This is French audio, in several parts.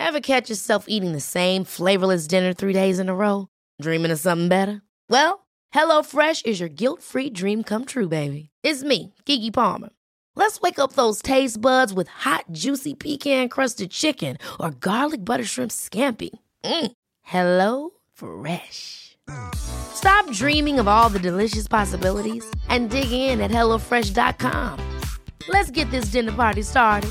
Ever catch yourself eating the same flavorless dinner 3 days in a row? Dreaming of something better? Well, HelloFresh is your guilt-free dream come true, baby. It's me, Keke Palmer. Let's wake up those taste buds with hot, juicy pecan-crusted chicken or garlic butter shrimp scampi. Hello Fresh. Stop dreaming of all the delicious possibilities and dig in at HelloFresh.com. Let's get this dinner party started.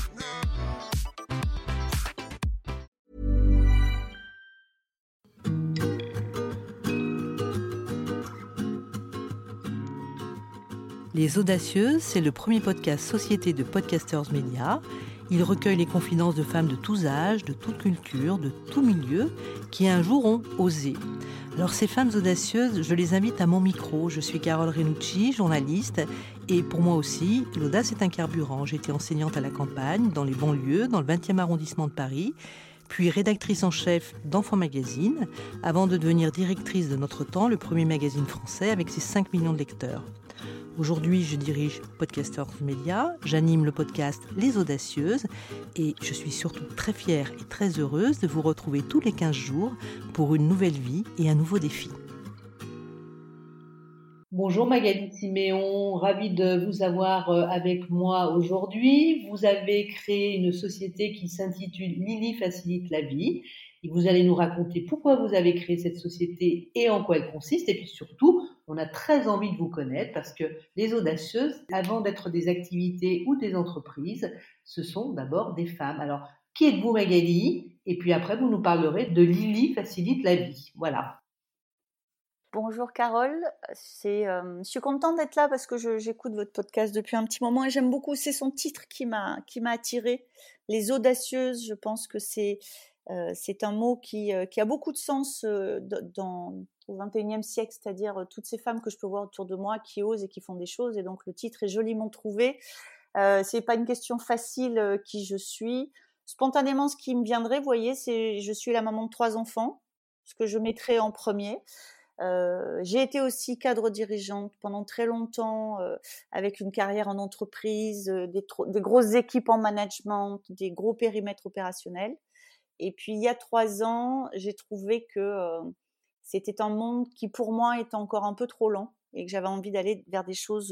Les Audacieuses, c'est le premier podcast société de Podcasters Media. Il recueille les confidences de femmes de tous âges, de toute culture, de tout milieu, qui un jour ont osé. Alors ces femmes audacieuses, je les invite à mon micro. Je suis Carole Renucci, journaliste, et pour moi aussi, l'audace est un carburant. J'étais enseignante à la campagne, dans les banlieues, dans le 20e arrondissement de Paris, puis rédactrice en chef d'Enfants Magazine, avant de devenir directrice de Notre Temps, le premier magazine français avec ses 5 millions de lecteurs. Aujourd'hui, je dirige Podcasters Media, j'anime le podcast Les Audacieuses et je suis surtout très fière et très heureuse de vous retrouver tous les 15 jours pour une nouvelle vie et un nouveau défi. Bonjour Magali Siméon, ravie de vous avoir avec moi aujourd'hui. Vous avez créé une société qui s'intitule Lily Facilite la Vie. Et vous allez nous raconter pourquoi vous avez créé cette société et en quoi elle consiste. Et puis surtout, on a très envie de vous connaître parce que les audacieuses, avant d'être des activités ou des entreprises, ce sont d'abord des femmes. Alors, qui êtes-vous Magali? Et puis après, vous nous parlerez de Lily Facilite la Vie. Voilà. Bonjour Carole, je suis contente d'être là parce que j'écoute votre podcast depuis un petit moment et j'aime beaucoup, c'est son titre qui m'a attirée. Les audacieuses, je pense que c'est un mot qui a beaucoup de sens au XXIe siècle, c'est-à-dire toutes ces femmes que je peux voir autour de moi qui osent et qui font des choses, et donc le titre est joliment trouvé. C'est pas une question facile qui je suis. Spontanément, ce qui me viendrait, vous voyez, c'est je suis la maman de 3 enfants, ce que je mettrais en premier. J'ai été aussi cadre dirigeante pendant très longtemps, avec une carrière en entreprise, des grosses équipes en management, des gros périmètres opérationnels. Et puis il y a 3 ans, j'ai trouvé que c'était un monde qui pour moi était encore un peu trop lent et que j'avais envie d'aller vers des choses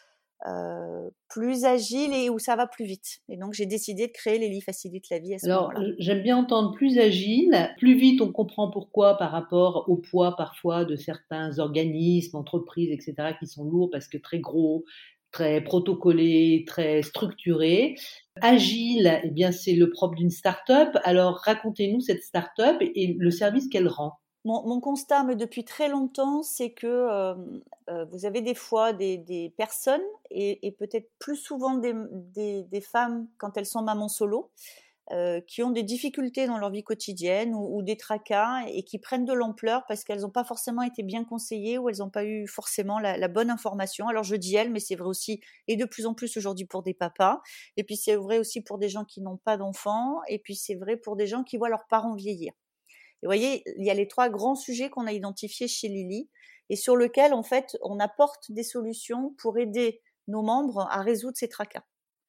plus agiles et où ça va plus vite. Et donc j'ai décidé de créer Lily Facilite la Vie à ce moment-là. Alors j'aime bien entendre plus agile. Plus vite, on comprend pourquoi par rapport au poids parfois de certains organismes, entreprises, etc. qui sont lourds parce que très gros, très protocolés, très structurés. Agile, eh bien, c'est le propre d'une start-up. Alors, racontez-nous cette start-up et le service qu'elle rend. Mon constat, mais depuis très longtemps, c'est que vous avez des fois des personnes, et peut-être plus souvent des femmes quand elles sont mamans solo, qui ont des difficultés dans leur vie quotidienne ou des tracas et qui prennent de l'ampleur parce qu'elles n'ont pas forcément été bien conseillées ou elles n'ont pas eu forcément la bonne information. Alors je dis elles, mais c'est vrai aussi, et de plus en plus aujourd'hui pour des papas, et puis c'est vrai aussi pour des gens qui n'ont pas d'enfants, et puis c'est vrai pour des gens qui voient leurs parents vieillir. Et vous voyez, il y a les 3 grands sujets qu'on a identifiés chez Lily et sur lesquels, en fait, on apporte des solutions pour aider nos membres à résoudre ces tracas.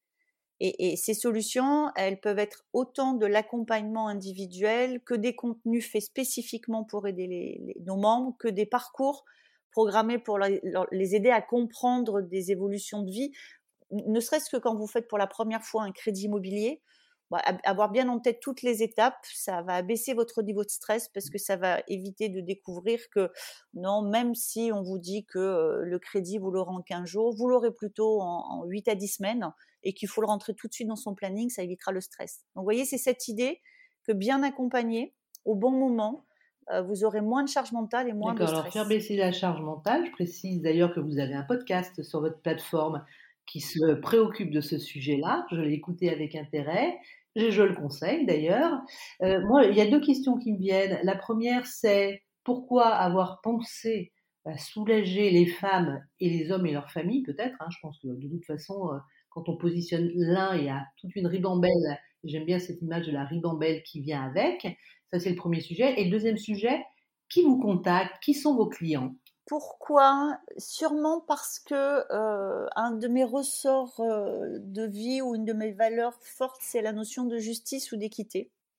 Et ces solutions, elles peuvent être autant de l'accompagnement individuel que des contenus faits spécifiquement pour aider nos membres, que des parcours programmés pour les aider à comprendre des évolutions de vie, ne serait-ce que quand vous faites pour la première fois un crédit immobilier. Avoir bien en tête toutes les étapes, ça va abaisser votre niveau de stress parce que ça va éviter de découvrir que non, même si on vous dit que le crédit vous l'aurez en 15 jours, vous l'aurez plutôt en 8 à 10 semaines et qu'il faut le rentrer tout de suite dans son planning, ça évitera le stress. Donc vous voyez, c'est cette idée que bien accompagné, au bon moment, vous aurez moins de charge mentale et moins de stress. Alors faire baisser la charge mentale, je précise d'ailleurs que vous avez un podcast sur votre plateforme qui se préoccupe de ce sujet-là. Je l'ai écouté avec intérêt. Je le conseille d'ailleurs. Moi, il y a 2 questions qui me viennent. La première, c'est pourquoi avoir pensé à soulager les femmes et les hommes et leurs familles, peut-être. Je pense que de toute façon, quand on positionne l'un, il y a toute une ribambelle. J'aime bien cette image de la ribambelle qui vient avec. Ça, c'est le premier sujet. Et le deuxième sujet, qui vous contacte? Qui sont vos clients? Pourquoi? Sûrement parce que un de mes ressorts de vie ou une de mes valeurs fortes, c'est la notion de justice ou d'équité.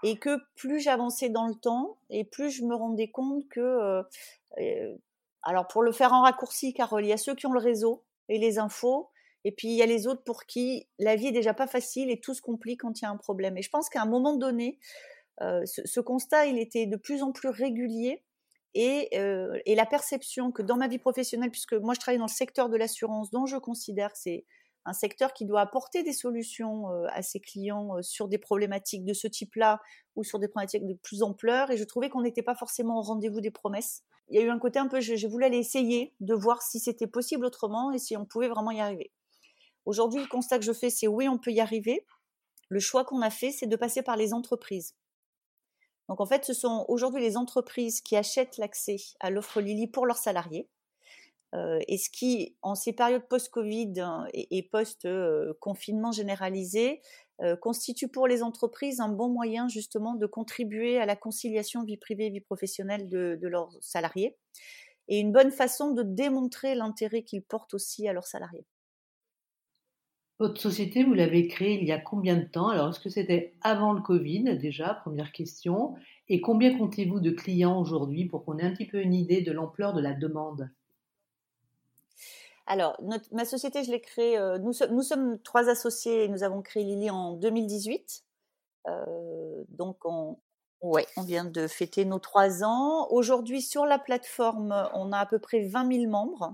Et que plus j'avançais dans le temps, et plus je me rendais compte que, alors pour le faire en raccourci, Carole, il y a ceux qui ont le réseau et les infos, et puis il y a les autres pour qui la vie est déjà pas facile et tout se complique quand il y a un problème. Et je pense qu'à un moment donné, ce constat, il était de plus en plus régulier, et la perception que dans ma vie professionnelle, puisque moi je travaille dans le secteur de l'assurance, dont je considère que c'est un secteur qui doit apporter des solutions à ses clients sur des problématiques de ce type-là ou sur des problématiques de plus ampleur, et je trouvais qu'on n'était pas forcément au rendez-vous des promesses. Il y a eu un côté un peu, je voulais aller essayer de voir si c'était possible autrement et si on pouvait vraiment y arriver. Aujourd'hui, le constat que je fais, c'est oui, on peut y arriver. Le choix qu'on a fait, c'est de passer par les entreprises. Donc en fait, ce sont aujourd'hui les entreprises qui achètent l'accès à l'offre Lily pour leurs salariés. Et ce qui, en ces périodes post-Covid et post-confinement généralisé, constitue pour les entreprises un bon moyen justement de contribuer à la conciliation vie privée et vie professionnelle de leurs salariés, et une bonne façon de démontrer l'intérêt qu'ils portent aussi à leurs salariés. Votre société, vous l'avez créée il y a combien de temps? Alors, est-ce que c'était avant le Covid déjà, première question, et combien comptez-vous de clients aujourd'hui pour qu'on ait un petit peu une idée de l'ampleur de la demande? Alors, ma société, je l'ai créée, nous sommes 3 associés et nous avons créé Lily en 2018. Donc, on vient de fêter nos 3 ans. Aujourd'hui, sur la plateforme, on a à peu près 20 000 membres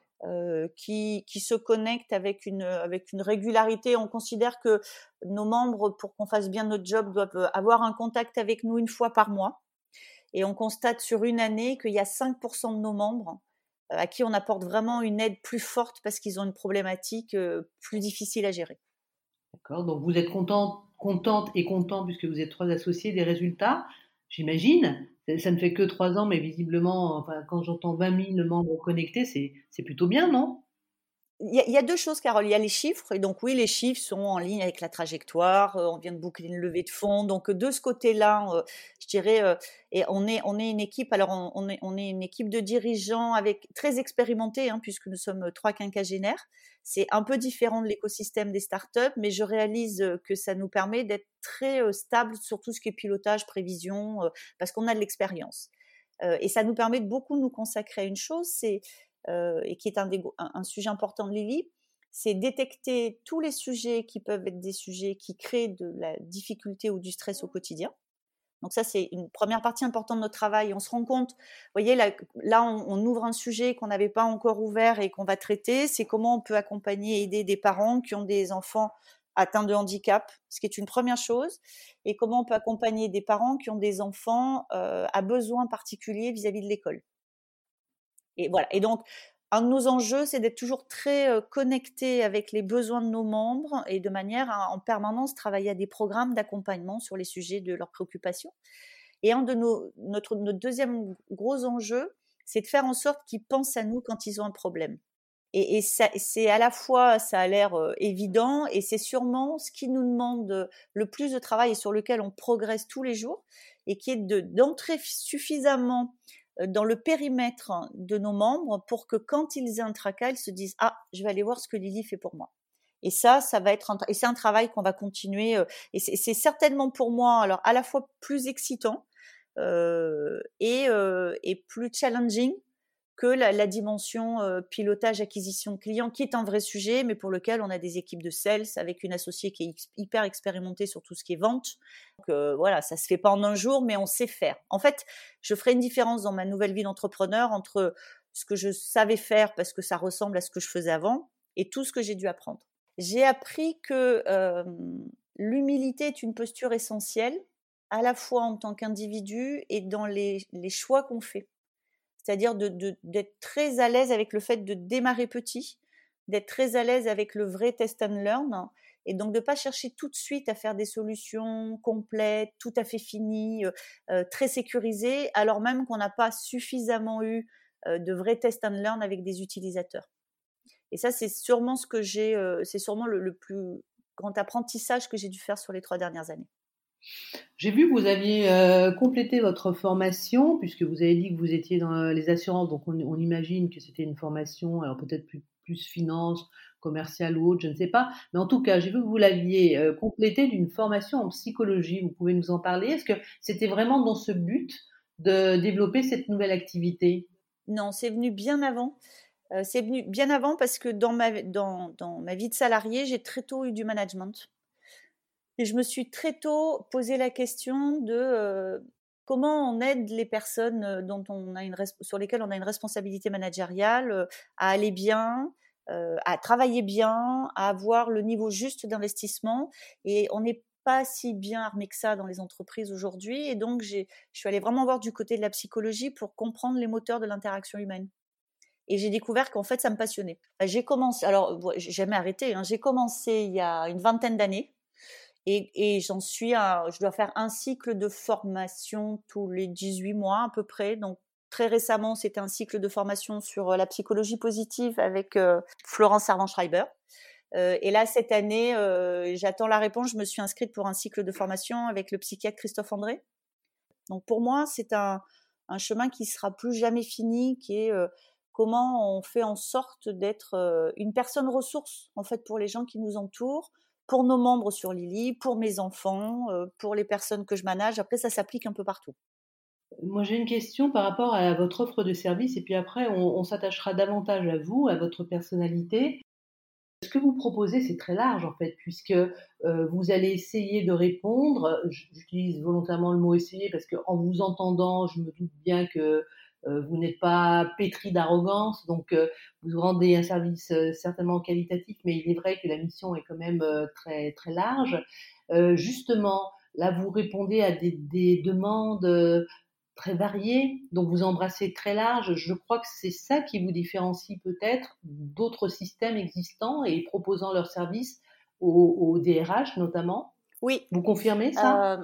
qui se connectent avec une régularité. On considère que nos membres, pour qu'on fasse bien notre job, doivent avoir un contact avec nous une fois par mois. Et on constate sur une année qu'il y a 5% de nos membres à qui on apporte vraiment une aide plus forte parce qu'ils ont une problématique plus difficile à gérer. D'accord, donc vous êtes contente et content, puisque vous êtes 3 associés, des résultats, j'imagine. Ça ne fait que 3 ans, mais visiblement, enfin, quand j'entends 20 000 membres connectés, c'est plutôt bien, non? Il y a 2 choses, Carole. Il y a les chiffres, et donc oui, les chiffres sont en ligne avec la trajectoire. On vient de boucler une levée de fonds, donc de ce côté-là, je dirais, et on est une équipe. Alors on est une équipe de dirigeants avec très expérimentés, hein, puisque nous sommes 3 quinquagénaires. C'est un peu différent de l'écosystème des startups, mais je réalise que ça nous permet d'être très stable sur tout ce qui est pilotage, prévision, parce qu'on a de l'expérience. Et ça nous permet de beaucoup nous consacrer à une chose, et qui est un sujet important de Lily, c'est détecter tous les sujets qui peuvent être des sujets qui créent de la difficulté ou du stress au quotidien. Donc ça, c'est une première partie importante de notre travail. On se rend compte, vous voyez, là on ouvre un sujet qu'on n'avait pas encore ouvert et qu'on va traiter, c'est comment on peut accompagner et aider des parents qui ont des enfants atteints de handicap, ce qui est une première chose, et comment on peut accompagner des parents qui ont des enfants à besoins particuliers vis-à-vis de l'école. Et voilà. Et donc, un de nos enjeux, c'est d'être toujours très connecté avec les besoins de nos membres et de manière à en permanence travailler à des programmes d'accompagnement sur les sujets de leurs préoccupations. Et un de notre deuxième gros enjeu, c'est de faire en sorte qu'ils pensent à nous quand ils ont un problème. Et ça, c'est à la fois, ça a l'air évident, et c'est sûrement ce qui nous demande le plus de travail et sur lequel on progresse tous les jours, et qui est d'entrer suffisamment dans le périmètre de nos membres pour que quand ils aient un tracas, ils se disent « Ah, je vais aller voir ce que Lily fait pour moi ». Et ça va être et c'est un travail qu'on va continuer. Et c'est certainement pour moi, alors à la fois plus excitant et plus challenging que la dimension pilotage, acquisition client, qui est un vrai sujet, mais pour lequel on a des équipes de sales avec une associée qui est hyper expérimentée sur tout ce qui est vente. Donc voilà, ça se fait pas en un jour, mais on sait faire. En fait, je ferai une différence dans ma nouvelle vie d'entrepreneur entre ce que je savais faire parce que ça ressemble à ce que je faisais avant et tout ce que j'ai dû apprendre. J'ai appris que l'humilité est une posture essentielle, à la fois en tant qu'individu et dans les choix qu'on fait. C'est-à-dire d'être très à l'aise avec le fait de démarrer petit, d'être très à l'aise avec le vrai test and learn, et donc de ne pas chercher tout de suite à faire des solutions complètes, tout à fait finies, très sécurisées, alors même qu'on n'a pas suffisamment eu de vrais test and learn avec des utilisateurs. Et ça, c'est sûrement c'est sûrement le plus grand apprentissage que j'ai dû faire sur les 3 dernières années. J'ai vu que vous aviez complété votre formation, puisque vous avez dit que vous étiez dans les assurances, donc on imagine que c'était une formation, alors peut-être plus plus finance, commerciale ou autre, je ne sais pas. Mais en tout cas, j'ai vu que vous l'aviez complété d'une formation en psychologie. Vous pouvez nous en parler? Est-ce que c'était vraiment dans ce but de développer cette nouvelle activité? Non, c'est venu bien avant. C'est venu bien avant parce que dans ma vie de salarié, j'ai très tôt eu du management. Et je me suis très tôt posé la question de comment on aide les personnes sur lesquelles on a une responsabilité managériale à aller bien, à travailler bien, à avoir le niveau juste d'investissement. Et on n'est pas si bien armé que ça dans les entreprises aujourd'hui. Et donc, je suis allée vraiment voir du côté de la psychologie pour comprendre les moteurs de l'interaction humaine. Et j'ai découvert qu'en fait, ça me passionnait. J'ai commencé, alors, j'ai jamais arrêté, hein, j'ai commencé il y a une vingtaine d'années. Et je dois faire un cycle de formation tous les 18 mois à peu près. Donc, très récemment, c'était un cycle de formation sur la psychologie positive avec Florence Servan-Schreiber. Et là, cette année, j'attends la réponse. Je me suis inscrite pour un cycle de formation avec le psychiatre Christophe André. Donc, pour moi, c'est un chemin qui sera plus jamais fini, qui est comment on fait en sorte d'être une personne ressource, en fait, pour les gens qui nous entourent, pour nos membres sur Lily, pour mes enfants, pour les personnes que je manage. Après, ça s'applique un peu partout. Moi, j'ai une question par rapport à votre offre de service et puis après, on s'attachera davantage à vous, à votre personnalité. Ce que vous proposez, c'est très large en fait, puisque vous allez essayer de répondre. J'utilise volontairement le mot essayer parce qu'en vous entendant, je me doute bien que vous n'êtes pas pétri d'arrogance, donc vous rendez un service certainement qualitatif, mais il est vrai que la mission est quand même très très large. Justement, là, vous répondez à des demandes très variées, donc vous embrassez très large. Je crois que c'est ça qui vous différencie peut-être d'autres systèmes existants et proposant leurs services aux DRH notamment. Oui. Vous confirmez ça?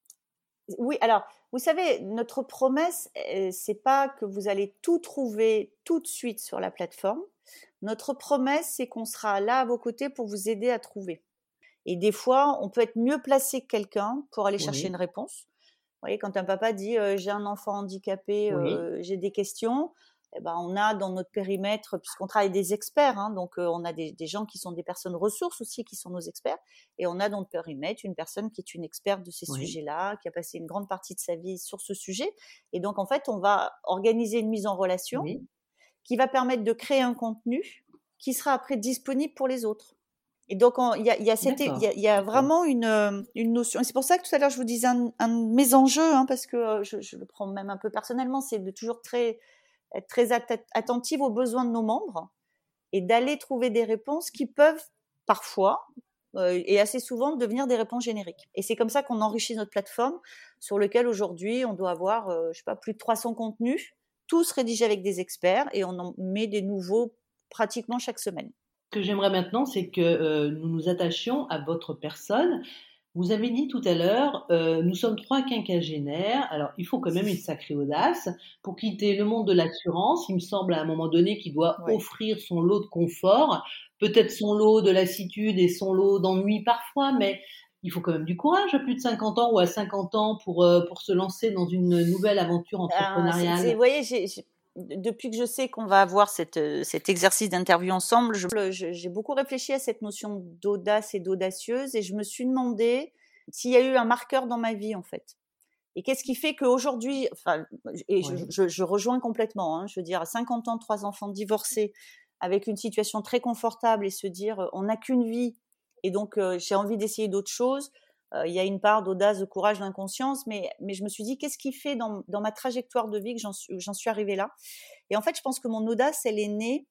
Oui, alors, vous savez, notre promesse, c'est pas que vous allez tout trouver tout de suite sur la plateforme. Notre promesse, c'est qu'on sera là à vos côtés pour vous aider à trouver. Et des fois, on peut être mieux placé que quelqu'un pour aller chercher une réponse. Vous voyez, quand un papa dit j'ai un enfant handicapé, Oui. j'ai des questions, eh ben, on a dans notre périmètre, puisqu'on travaille des experts, hein, donc on a des gens qui sont des personnes ressources aussi, qui sont nos experts, et on a dans notre périmètre une personne qui est une experte de ces sujets-là, qui a passé une grande partie de sa vie sur ce sujet. Et donc, en fait, on va organiser une mise en relation qui va permettre de créer un contenu qui sera après disponible pour les autres. Et donc, il y a vraiment une notion. Et c'est pour ça que tout à l'heure, je vous disais un de mes enjeux, hein, parce que je le prends même un peu personnellement, c'est de toujours être très attentive aux besoins de nos membres et d'aller trouver des réponses qui peuvent parfois et assez souvent devenir des réponses génériques. Et c'est comme ça qu'on enrichit notre plateforme sur lequel aujourd'hui, on doit avoir, je sais pas, plus de 300 contenus, tous rédigés avec des experts et on en met des nouveaux pratiquement chaque semaine. Ce que j'aimerais maintenant, c'est que nous nous attachions à votre personne. Vous avez dit tout à l'heure, nous sommes 3 quinquagénaires. Alors, il faut quand même une sacrée audace pour quitter le monde de l'assurance. Il me semble à un moment donné qu'il doit offrir son lot de confort, peut-être son lot de lassitude et son lot d'ennui parfois, mais il faut quand même du courage à plus de 50 ans ou à 50 ans pour se lancer dans une nouvelle aventure entrepreneuriale. Vous voyez, depuis que je sais qu'on va avoir cet exercice d'interview ensemble, j'ai beaucoup réfléchi à cette notion d'audace et d'audacieuse et je me suis demandé s'il y a eu un marqueur dans ma vie en fait. Et qu'est-ce qui fait qu'aujourd'hui, je rejoins complètement, hein, je veux dire, à 50 ans, 3 enfants divorcés, avec une situation très confortable et se dire on n'a qu'une vie et donc j'ai envie d'essayer d'autres choses. Il y a une part d'audace, de courage, d'inconscience, mais je me suis dit, qu'est-ce qui fait dans ma trajectoire de vie que j'en suis arrivée là? Et en fait, je pense que mon audace, elle est née,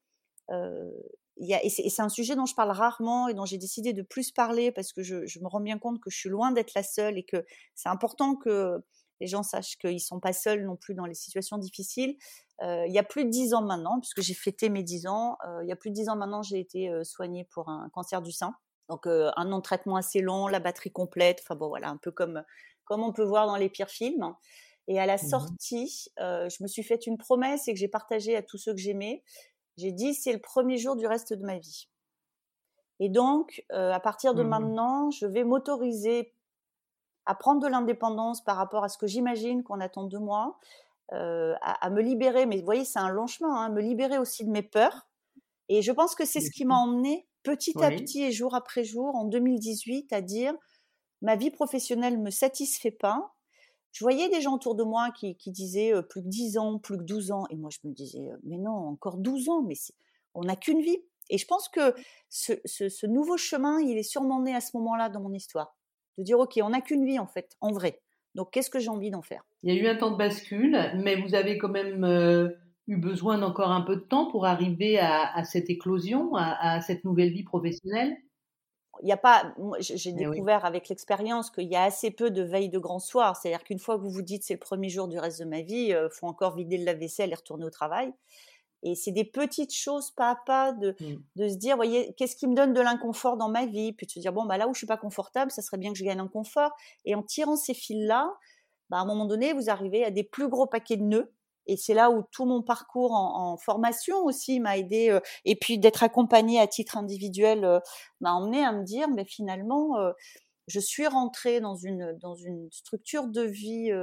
et c'est un sujet dont je parle rarement et dont j'ai décidé de plus parler parce que je me rends bien compte que je suis loin d'être la seule et que c'est important que les gens sachent qu'ils ne sont pas seuls non plus dans les situations difficiles. Il y a plus de 10 ans maintenant, puisque j'ai fêté mes 10 ans, il y a plus de 10 ans maintenant, j'ai été soignée pour un cancer du sein. Donc, un nom de traitement assez long, la batterie complète, enfin bon, voilà, un peu comme on peut voir dans les pires films. Et à la sortie, je me suis fait une promesse et que j'ai partagée à tous ceux que j'aimais. J'ai dit, c'est le premier jour du reste de ma vie. Et donc, à partir de maintenant, je vais m'autoriser à prendre de l'indépendance par rapport à ce que j'imagine qu'on attend de moi, à me libérer. Mais vous voyez, c'est un long chemin, hein, me libérer aussi de mes peurs. Et je pense que c'est Bien ce qui sûr. m'a emmenée petit à Oui. petit et jour après jour en 2018 à dire ma vie professionnelle me satisfait pas. Je voyais des gens autour de moi qui disaient plus que 10 ans, plus que 12 ans. Et moi, je me disais, mais non, encore 12 ans, mais on n'a qu'une vie. Et je pense que ce nouveau chemin, il est sûrement né à ce moment-là dans mon histoire. De dire, OK, on n'a qu'une vie en fait, en vrai. Donc, qu'est-ce que j'ai envie d'en faire? Il y a eu un temps de bascule, mais vous avez quand même eu besoin d'encore un peu de temps pour arriver à cette éclosion, à cette nouvelle vie professionnelle. Il y a pas, moi, j'ai Eh oui. découvert avec l'expérience qu'il y a assez peu de veille de grand soir. C'est-à-dire qu'une fois que vous vous dites c'est le premier jour du reste de ma vie, faut encore vider le lave-vaisselle et retourner au travail. Et c'est des petites choses pas à pas Mm. de se dire, voyez, qu'est-ce qui me donne de l'inconfort dans ma vie? Puis de se dire, bon, bah là où je suis pas confortable, ça serait bien que je gagne en confort. Et en tirant ces fils-là, bah, à un moment donné, vous arrivez à des plus gros paquets de nœuds. Et c'est là où tout mon parcours en formation aussi m'a aidé. Et puis d'être accompagnée à titre individuel m'a emmené à me dire, mais finalement, je suis rentrée dans une structure de vie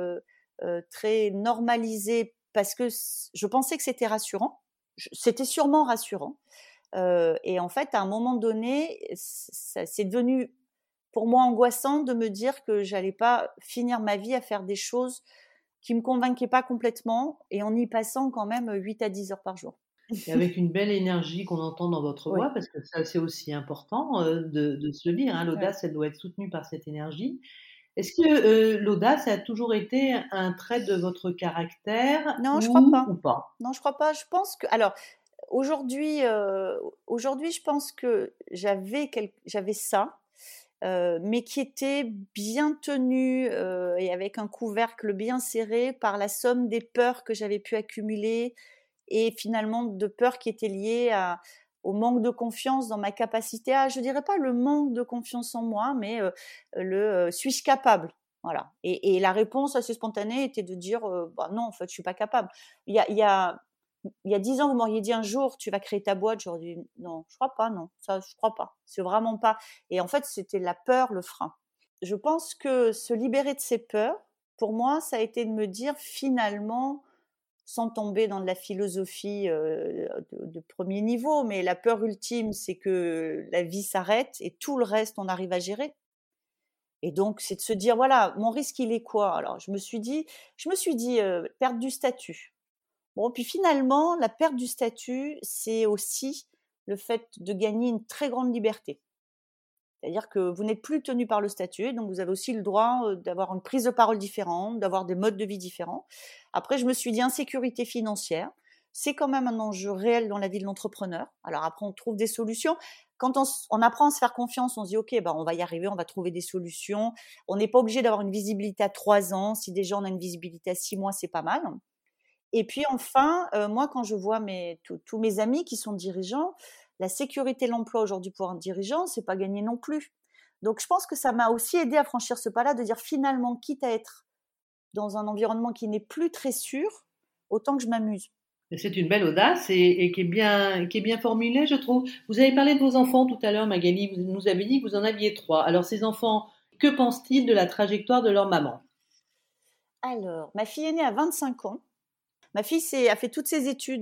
très normalisée parce que je pensais que c'était rassurant. C'était sûrement rassurant. Et en fait, à un moment donné, c'est devenu pour moi angoissant de me dire que j'allais pas finir ma vie à faire des choses qui me convainquaient pas complètement et en y passant quand même 8 à 10 heures par jour. Et avec une belle énergie qu'on entend dans votre Oui, voix, parce que ça, c'est aussi important de se le dire, hein, oui. l'audace, elle doit être soutenue par cette énergie. Est-ce que l'audace a toujours été un trait de votre caractère Non, je crois pas. ou pas? Non, je crois pas. Je pense que alors aujourd'hui, aujourd'hui, je pense que j'avais ça, mais qui était bien tenu et avec un couvercle bien serré par la somme des peurs que j'avais pu accumuler et finalement de peurs qui étaient liées au manque de confiance dans ma capacité à, je dirais pas le manque de confiance en moi, mais suis-je capable? Voilà. Et la réponse assez spontanée était de dire bah non, en fait, je suis pas capable. Il y a 10 ans, vous m'auriez dit un jour, tu vas créer ta boîte. J'aurais dit non, je crois pas, non, ça, je crois pas. C'est vraiment pas. Et en fait, c'était la peur, le frein. Je pense que se libérer de ces peurs, pour moi, ça a été de me dire finalement, sans tomber dans de la philosophie de premier niveau, mais la peur ultime, c'est que la vie s'arrête et tout le reste, on arrive à gérer. Et donc, c'est de se dire, voilà, mon risque, il est quoi? Alors, je me suis dit perdre du statut. Bon, puis finalement, la perte du statut, c'est aussi le fait de gagner une très grande liberté. C'est-à-dire que vous n'êtes plus tenu par le statut, donc vous avez aussi le droit d'avoir une prise de parole différente, d'avoir des modes de vie différents. Après, je me suis dit insécurité financière, c'est quand même un enjeu réel dans la vie de l'entrepreneur. Alors après, on trouve des solutions. Quand on apprend à se faire confiance, on se dit ok, bah on va y arriver, on va trouver des solutions. On n'est pas obligé d'avoir une visibilité à 3 ans. Si déjà on a une visibilité à 6 mois, c'est pas mal. Et puis enfin, moi, quand je vois tous mes amis qui sont dirigeants, la sécurité de l'emploi aujourd'hui pour un dirigeant, c'est pas gagné non plus. Donc je pense que ça m'a aussi aidé à franchir ce pas-là, de dire finalement, quitte à être dans un environnement qui n'est plus très sûr, autant que je m'amuse. C'est une belle audace et qui est bien formulée, je trouve. Vous avez parlé de vos enfants tout à l'heure, Magali. Vous nous avez dit que vous en aviez 3. Alors, ces enfants, que pensent-ils de la trajectoire de leur maman? Alors, ma fille aînée a 25 ans. Ma fille a fait toutes ses études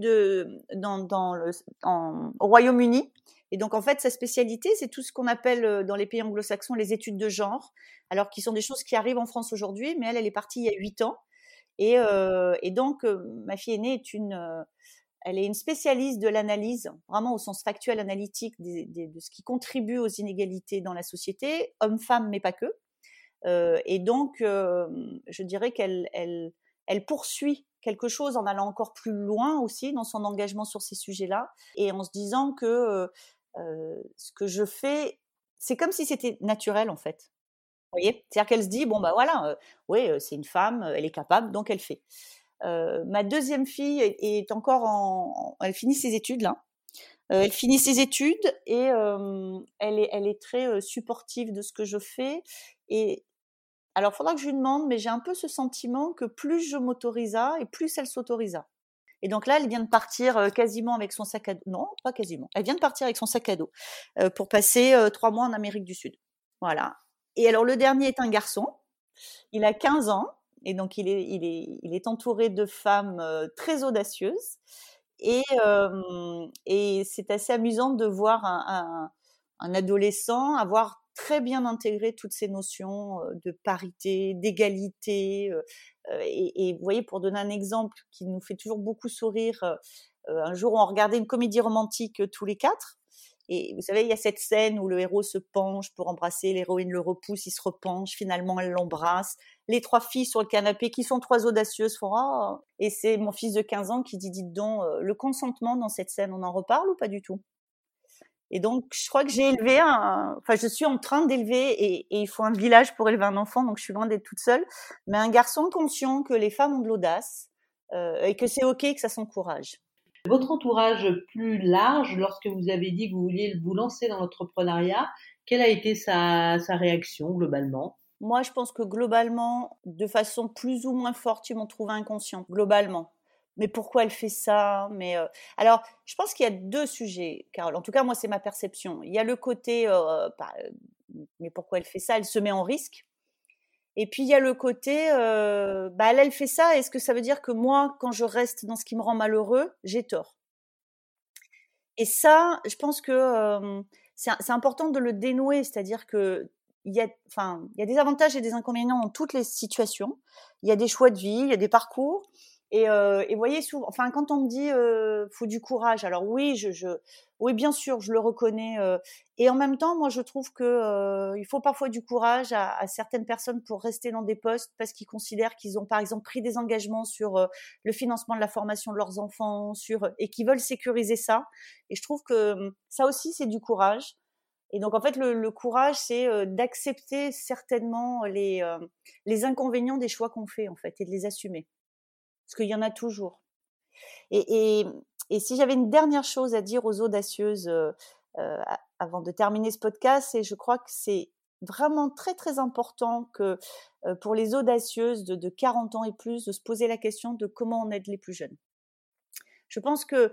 au Royaume-Uni. Et donc, en fait, sa spécialité, c'est tout ce qu'on appelle dans les pays anglo-saxons les études de genre, alors qui sont des choses qui arrivent en France aujourd'hui, mais elle est partie il y a 8 ans. Et donc, ma fille aînée elle est une spécialiste de l'analyse, vraiment au sens factuel, analytique, de ce qui contribue aux inégalités dans la société, hommes-femmes, mais pas que. Et donc, je dirais elle poursuit quelque chose en allant encore plus loin aussi dans son engagement sur ces sujets-là et en se disant que ce que je fais, c'est comme si c'était naturel en fait. Vous voyez? C'est-à-dire qu'elle se dit bon bah voilà, oui, c'est une femme, elle est capable donc elle fait. Ma deuxième fille est encore elle finit ses études là. Elle finit ses études et elle est très supportive de ce que je fais et alors, il faudra que je lui demande, mais j'ai un peu ce sentiment que plus je m'autorisa et plus elle s'autorisa. Et donc là, elle vient de partir quasiment avec son sac à dos. Non, pas quasiment. Elle vient de partir avec son sac à dos pour passer 3 mois en Amérique du Sud. Voilà. Et alors, le dernier est un garçon. Il a 15 ans et donc il est entouré de femmes très audacieuses. Et c'est assez amusant de voir un adolescent avoir très bien intégré toutes ces notions de parité, d'égalité. Et vous voyez, pour donner un exemple qui nous fait toujours beaucoup sourire, un jour on regardait une comédie romantique tous les 4. Et vous savez, il y a cette scène où le héros se penche pour embrasser, l'héroïne le repousse, il se repenche, finalement elle l'embrasse. Les 3 filles sur le canapé, qui sont 3 audacieuses, font « Ah !» Et c'est mon fils de 15 ans qui dit « Dites donc, le consentement dans cette scène, on en reparle ou pas du tout ?» Et donc, je crois que je suis en train d'élever, et il faut un village pour élever un enfant, donc je suis loin d'être toute seule, mais un garçon conscient que les femmes ont de l'audace, et que c'est OK, que ça s'encourage. Votre entourage plus large, lorsque vous avez dit que vous vouliez vous lancer dans l'entrepreneuriat, quelle a été sa réaction globalement ? Moi, je pense que globalement, de façon plus ou moins forte, ils m'ont trouvé inconsciente, globalement. Mais pourquoi elle fait ça ? Alors, je pense qu'il y a 2 sujets, Carole. En tout cas, moi, c'est ma perception. Il y a le côté, mais pourquoi elle fait ça ? Elle se met en risque. Et puis, il y a le côté, elle fait ça, est-ce que ça veut dire que moi, quand je reste dans ce qui me rend malheureux, j'ai tort ? Et ça, je pense que c'est important de le dénouer, c'est-à-dire que il y a des avantages et des inconvénients dans toutes les situations. Il y a des choix de vie, il y a des parcours. Et vous voyez, souvent, quand on me dit faut du courage, alors oui, oui, bien sûr, je le reconnais. Et en même temps, moi, je trouve que il faut parfois du courage à certaines personnes pour rester dans des postes parce qu'ils considèrent qu'ils ont, par exemple, pris des engagements sur le financement de la formation de leurs enfants, et qu'ils veulent sécuriser ça. Et je trouve que ça aussi, c'est du courage. Et donc, en fait, le courage, c'est d'accepter certainement les inconvénients des choix qu'on fait, en fait, et de les assumer. Parce qu'il y en a toujours. Et si j'avais une dernière chose à dire aux audacieuses avant de terminer ce podcast, et je crois que c'est vraiment très très important que pour les audacieuses de 40 ans et plus, de se poser la question de comment on aide les plus jeunes. Je pense que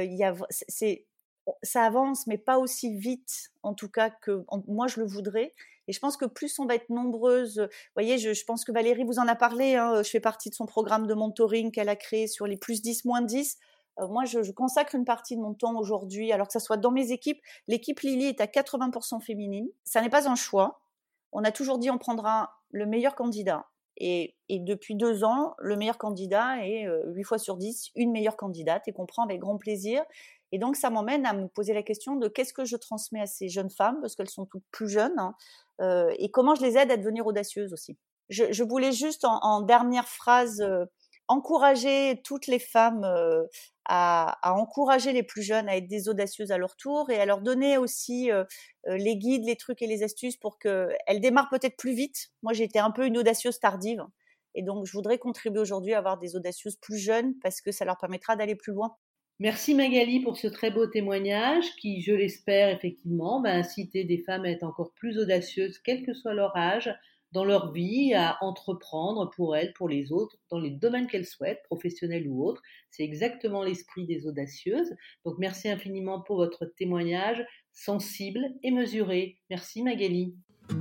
ça avance, mais pas aussi vite, en tout cas, que moi je le voudrais. Et je pense que plus on va être nombreuses, vous voyez, je pense que Valérie vous en a parlé, je fais partie de son programme de mentoring qu'elle a créé sur les plus 10, moins 10. Moi, je consacre une partie de mon temps aujourd'hui, alors que ça soit dans mes équipes. L'équipe Lily est à 80% féminine. Ça n'est pas un choix. On a toujours dit on prendra le meilleur candidat. Et depuis 2 ans, le meilleur candidat est 8 fois sur 10 une meilleure candidate et qu'on prend avec grand plaisir. Et donc, ça m'emmène à me poser la question de qu'est-ce que je transmets à ces jeunes femmes, parce qu'elles sont toutes plus jeunes, et comment je les aide à devenir audacieuses aussi. Je voulais juste, en dernière phrase, encourager toutes les femmes à encourager les plus jeunes à être des audacieuses à leur tour, et à leur donner aussi les guides, les trucs et les astuces pour qu'elles démarrent peut-être plus vite. Moi, j'ai été un peu une audacieuse tardive, et donc je voudrais contribuer aujourd'hui à avoir des audacieuses plus jeunes parce que ça leur permettra d'aller plus loin. Merci Magali pour ce très beau témoignage qui, je l'espère effectivement, va inciter des femmes à être encore plus audacieuses, quel que soit leur âge, dans leur vie, à entreprendre pour elles, pour les autres, dans les domaines qu'elles souhaitent, professionnels ou autres. C'est exactement l'esprit des audacieuses. Donc merci infiniment pour votre témoignage sensible et mesuré. Merci Magali.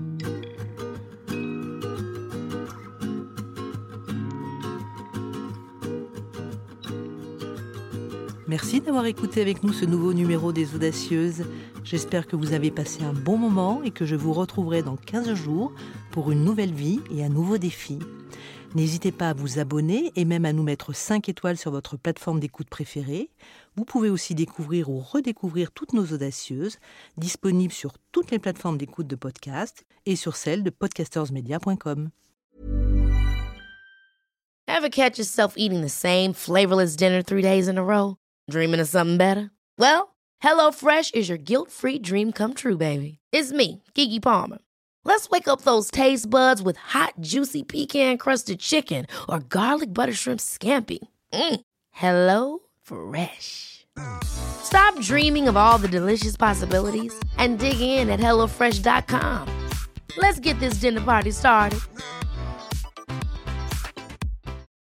Merci d'avoir écouté avec nous ce nouveau numéro des Audacieuses. J'espère que vous avez passé un bon moment et que je vous retrouverai dans 15 jours pour une nouvelle vie et un nouveau défi. N'hésitez pas à vous abonner et même à nous mettre 5 étoiles sur votre plateforme d'écoute préférée. Vous pouvez aussi découvrir ou redécouvrir toutes nos audacieuses, disponibles sur toutes les plateformes d'écoute de podcast et sur celle de podcastersmedia.com. Ever catch yourself eating the same flavorless dinner 3 days in a row? Dreaming of something better? Well, HelloFresh is your guilt-free dream come true, baby. It's me, Keke Palmer. Let's wake up those taste buds with hot, juicy pecan-crusted chicken or garlic butter shrimp scampi. Hello Fresh. Stop dreaming of all the delicious possibilities and dig in at HelloFresh.com. Let's get this dinner party started.